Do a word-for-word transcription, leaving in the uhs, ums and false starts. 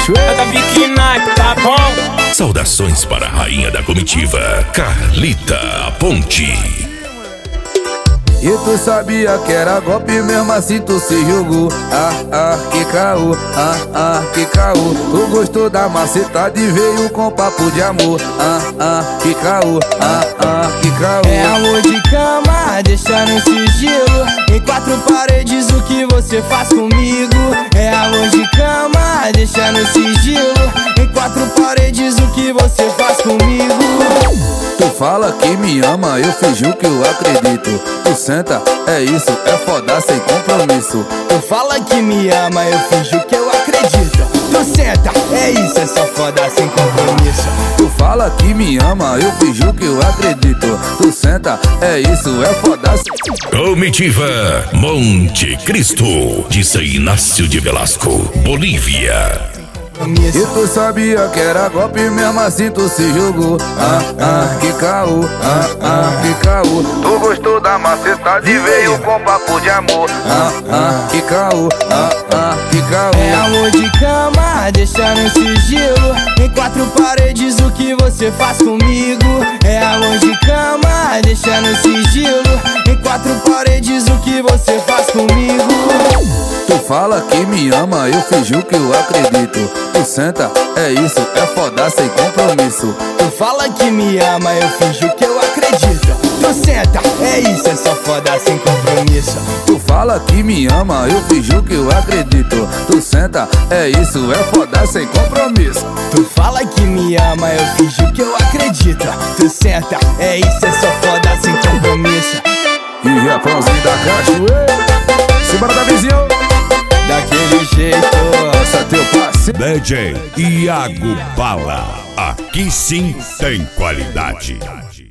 cachoeira. Da Vicky Night, tá bom? Saudações para a rainha da comitiva, Carlita Ponte. E tu sabia que era golpe, mesmo assim tu se jogou. Ah, ah, que caô, ah, ah, que caô. Tu gostou da macetada e veio com papo de amor. Ah, ah, que caô, ah, ah, que caô. É amor de cama, deixa no sigilo. Em quatro paredes o que você faz comigo. É amor de cama, deixa no sigilo. Em quatro paredes o que você faz comigo. Tu fala que me ama, eu finjo que eu acredito. Tu senta, é isso, é foda sem compromisso. Tu fala que me ama, eu finjo que eu acredito. Tu senta, é isso, é só foda sem compromisso. Tu fala que me ama, eu finjo que eu acredito. Tu senta, é isso, é foda sem... Comitiva Monte Cristo, de São Inácio de Velasco, Bolívia. E tu sabia que era golpe, mesmo assim tu se jogou. Ah, ah, que caô, ah, ah, que caô. Tu gostou da macetada e veio com papo de amor. Ah, ah, que caô, ah, ah, que caô. É amor de cama, deixa no sigilo. Em quatro paredes o que você faz comigo. É amor de cama, deixa no sigilo. Em quatro paredes o que você faz comigo. Tu fala que me ama, eu finjo que eu acredito. Tu senta, é isso, é foda sem compromisso. Tu fala que me ama, eu finjo que eu acredito. Tu senta, é isso, é só foda sem compromisso. Tu fala que me ama, eu finjo que eu acredito. Tu senta, é isso, é foda sem compromisso. Tu fala que me ama, eu finjo que eu acredito. Tu senta, é isso, é só foda sem compromisso. E Japãozinho da cachoeira, simbora da vizinho. Daquele jeito, essa teu passe. D J Iago Bala, aqui sim tem qualidade.